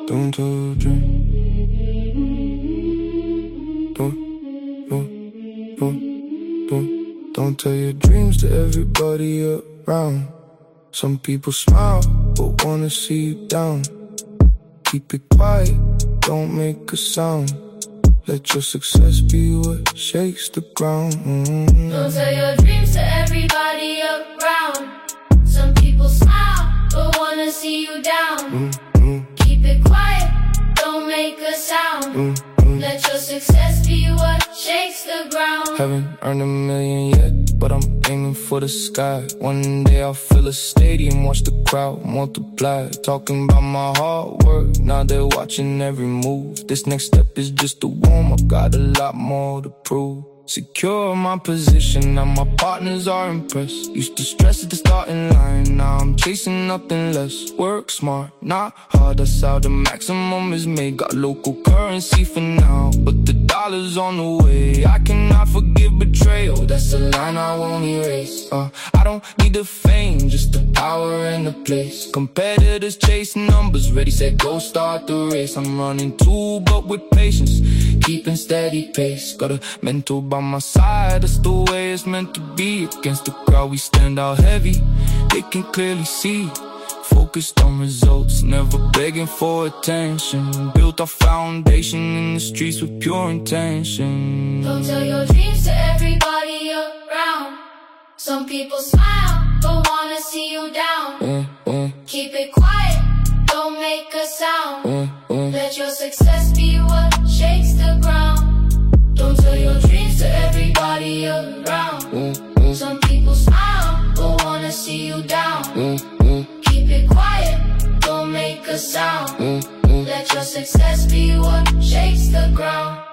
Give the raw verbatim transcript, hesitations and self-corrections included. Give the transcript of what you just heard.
Don't tell your dreams. Don't, don't, don't, don't, don't tell your dreams to everybody around. Some people smile, but wanna see you down. Keep it quiet, don't make a sound. Let your success be what shakes the ground. mm-hmm. Don't tell your dreams to everybody around. Some people smile, but wanna see you down. mm-hmm. Keep it quiet, don't make a sound. mm-hmm. Let your success be what shakes the ground. Haven't earned a million yet, but I'm aiming for the sky. One day I'll fill a stadium, watch the crowd multiply. Talking about my hard work, now they're watching every move. This next step is just a warm-up, got a lot more to prove. Secure my position, now my partners are impressed. Used to stress at the starting line, now I'm chasing nothing less. Work smart, not hard, that's how the maximum is made. Got local currency for now, but the dollar's on the way. I cannot forgive betrayal, that's a line I won't erase. uh, I don't need the fame, just the power and the place. Competitors chase numbers, ready, set, go, start the race. I'm running too, but with patience, keeping steady pace. Got a mentor by my side, that's the way it's meant to be. Against the crowd we stand out heavy, they can clearly see. Focused on results, never begging for attention. Built our foundation in the streets with pure intention. Don't tell your dreams to everybody around. Some people smile, but wanna see you down. uh, uh, Keep it quiet, don't make a sound. uh, uh. Let your success be what shakes the ground. Don't tell your dreams to everybody around. uh, uh. Some people smile, but wanna see you down. uh, uh. Keep it quiet, don't make a sound. uh, uh. Let your success be what shakes the ground.